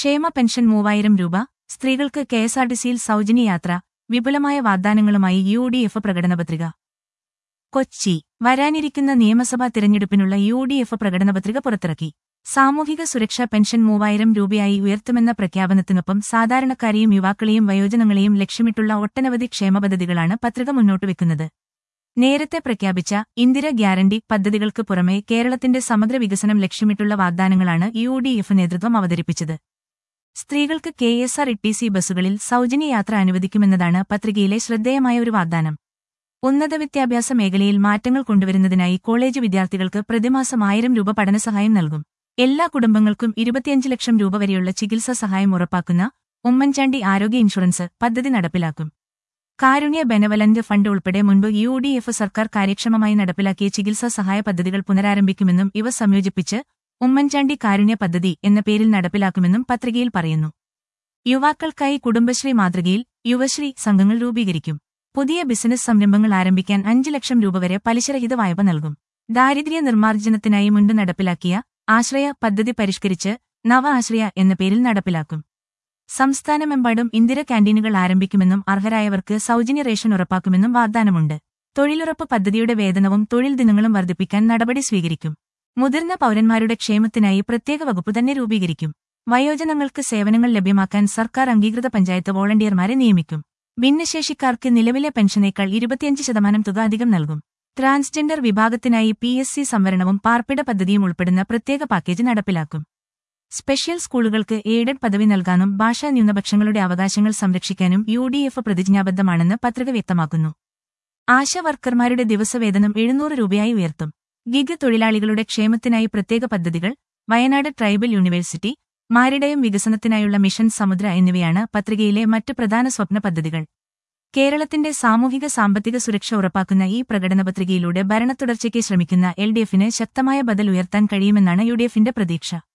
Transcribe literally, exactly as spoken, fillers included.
ക്ഷേമ പെൻഷൻ മൂവായിരം രൂപ, സ്ത്രീകൾക്ക് കെഎസ്ആർടിസിയിൽ സൗജന്യ യാത്ര, വിപുലമായ വാഗ്ദാനങ്ങളുമായി യു ഡി എഫ് പ്രകടനപത്രിക. കൊച്ചി വരാനിരിക്കുന്ന നിയമസഭാ തിരഞ്ഞെടുപ്പിനുള്ള യു ഡി എഫ് പ്രകടനപത്രിക പുറത്തിറക്കി. സാമൂഹിക സുരക്ഷാ പെൻഷൻ മൂവായിരം രൂപയായി ഉയർത്തുമെന്ന പ്രഖ്യാപനത്തിനൊപ്പം സാധാരണക്കാരെയും യുവാക്കളെയും വയോജനങ്ങളെയും ലക്ഷ്യമിട്ടുള്ള ഒട്ടനവധി ക്ഷേമപദ്ധതികളാണ് പത്രിക മുന്നോട്ടുവെക്കുന്നത്. നേരത്തെ പ്രഖ്യാപിച്ച ഇന്ദിര ഗ്യാരണ്ടി പദ്ധതികൾക്ക് പുറമെ കേരളത്തിന്റെ സമഗ്ര വികസനം ലക്ഷ്യമിട്ടുള്ള വാഗ്ദാനങ്ങളാണ് യു ഡി എഫ് നേതൃത്വം അവതരിപ്പിച്ചത്. സ്ത്രീകൾക്ക് K S R T C ബസ്സുകളിൽ സൗജന്യ യാത്ര അനുവദിക്കുമെന്നതാണ് പത്രികയിലെ ശ്രദ്ധേയമായ ഒരു വാഗ്ദാനം. ഉന്നത വിദ്യാഭ്യാസ മേഖലയിൽ മാറ്റങ്ങൾ കൊണ്ടുവരുന്നതിനായി കോളേജ് വിദ്യാർത്ഥികൾക്ക് പ്രതിമാസം ആയിരം രൂപ പഠനസഹായം നൽകും. എല്ലാ കുടുംബങ്ങൾക്കും ഇരുപത്തിയഞ്ച് ലക്ഷം രൂപ വരെയുള്ള ചികിത്സാ സഹായം ഉറപ്പാക്കുന്ന ഉമ്മൻചാണ്ടി ആരോഗ്യ ഇൻഷുറൻസ് പദ്ധതി നടപ്പിലാക്കും. കാരുണ്യ ബെനവലന്റ് ഫണ്ട് ഉൾപ്പെടെ മുൻപ് യു ഡി എഫ് സർക്കാർ കാര്യക്ഷമമായി നടപ്പിലാക്കിയ ചികിത്സാ സഹായ പദ്ധതികൾ പുനരാരംഭിക്കുമെന്നും ഇവ സംയോജിപ്പിച്ച് ഉമ്മൻചാണ്ടി കാരുണ്യ പദ്ധതി എന്ന പേരിൽ നടപ്പിലാക്കുമെന്നും പത്രികയിൽ പറയുന്നു. യുവാക്കൾക്കായി കുടുംബശ്രീ മാതൃകയിൽ യുവശ്രീ സംഘങ്ങൾ രൂപീകരിക്കും. പുതിയ ബിസിനസ് സംരംഭങ്ങൾ ആരംഭിക്കാൻ അഞ്ച് ലക്ഷം രൂപ വരെ പലിശരഹിത വായ്പ നൽകും. ദാരിദ്ര്യ നിർമ്മാർജ്ജനത്തിനായി മുൻപ് നടപ്പിലാക്കിയ ആശ്രയ പദ്ധതി പരിഷ്കരിച്ച് നവ ആശ്രയ എന്ന പേരിൽ നടപ്പിലാക്കും. സംസ്ഥാനമെമ്പാടും ഇന്ദിര ക്യാന്റീനുകൾ ആരംഭിക്കുമെന്നും അർഹരായവർക്ക് സൗജന്യ റേഷൻ ഉറപ്പാക്കുമെന്നും വാഗ്ദാനമുണ്ട്. തൊഴിലുറപ്പ് പദ്ധതിയുടെ വേതനവും തൊഴിൽ ദിനങ്ങളും വർദ്ധിപ്പിക്കാൻ നടപടി സ്വീകരിക്കും. മുതിർന്ന പൗരന്മാരുടെ ക്ഷേമത്തിനായി പ്രത്യേക വകുപ്പ് തന്നെ രൂപീകരിക്കും. വയോജനങ്ങൾക്ക് സേവനങ്ങൾ ലഭ്യമാക്കാൻ സർക്കാർ അംഗീകൃത പഞ്ചായത്ത് വോളണ്ടിയർമാരെ നിയമിക്കും. ഭിന്നശേഷിക്കാർക്ക് നിലവിലെ പെൻഷനേക്കാൾ ഇരുപത്തിയഞ്ച് ശതമാനം തുക അധികം നൽകും. ട്രാൻസ്ജെൻഡർ വിഭാഗത്തിനായി പി എസ് സി സംവരണവും പാർപ്പിട പദ്ധതിയും ഉൾപ്പെടുന്ന പ്രത്യേക പാക്കേജ് നടപ്പിലാക്കും. സ്പെഷ്യൽ സ്കൂളുകൾക്ക് എയ്ഡഡ് പദവി നൽകാനും ഭാഷാ ന്യൂനപക്ഷങ്ങളുടെ അവകാശങ്ങൾ സംരക്ഷിക്കാനും യു ഡി എഫ് പ്രതിജ്ഞാബദ്ധമാണെന്ന് പത്രിക വ്യക്തമാക്കുന്നു. ആശാ വർക്കർമാരുടെ ദിവസവേതനം എഴുന്നൂറ് രൂപയായി ഉയർത്തും. ഗിഗ് തൊഴിലാളികളുടെ ക്ഷേമത്തിനായി പ്രത്യേക പദ്ധതികൾ, വയനാട് ട്രൈബൽ യൂണിവേഴ്സിറ്റി, മാരിടയം വികസനത്തിനായുള്ള മിഷൻ സമുദ്ര എന്നിവയാണ് പത്രികയിലെ മറ്റ് പ്രധാന സ്വപ്ന പദ്ധതികൾ. കേരളത്തിന്റെ സാമൂഹിക സാമ്പത്തിക സുരക്ഷ ഉറപ്പാക്കുന്ന ഈ പ്രകടനപത്രികയിലൂടെ ഭരണത്തുടർച്ചയ്ക്ക് ശ്രമിക്കുന്ന എൽ ഡി എഫിന് ശക്തമായ ബദൽ ഉയർത്താൻ കഴിയുമെന്നാണ് യു ഡി എഫിന്റെ പ്രതീക്ഷ.